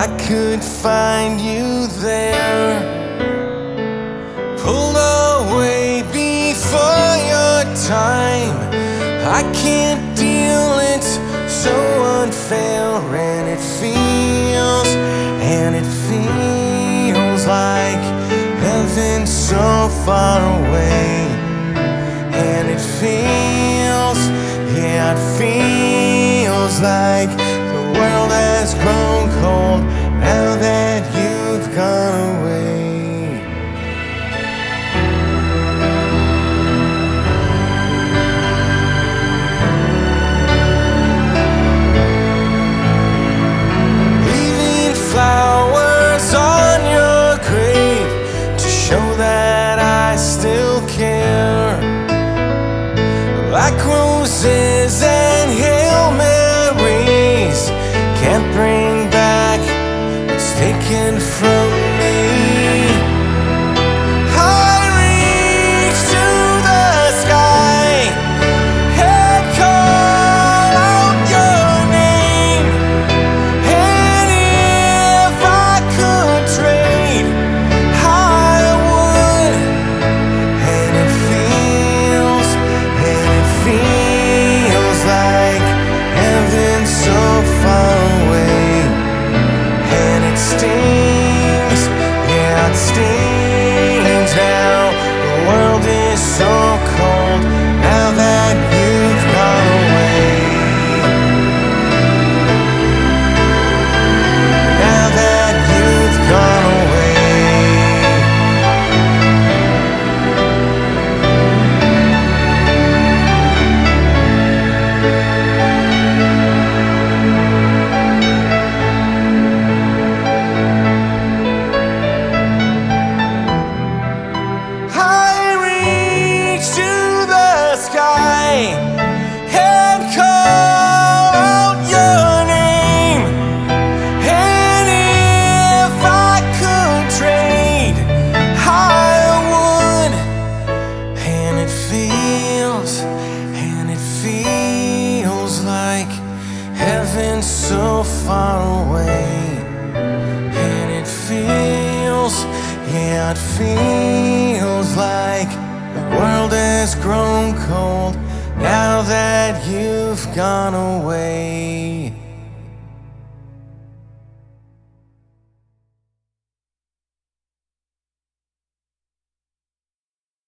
I could find you there, pulled away before your time. I can't deal, it's so unfair, and it feels like heaven so far away. And it feels like the world has grown cold now that you've gone away. Leaving flowers on your grave to show that I still care, like roses and Hail Marys can't bring back what's taken from me. I reach to the sky and call out your name, and if I could trade, I would. And it feels like heaven so far away. And it stings, yeah, it stings how the world is so cold now that you've gone away. Now that you've gone away. And call out your name, and if I could trade, I would. And it feels like heaven so far away. And it feels like the world has grown cold now that you've gone away.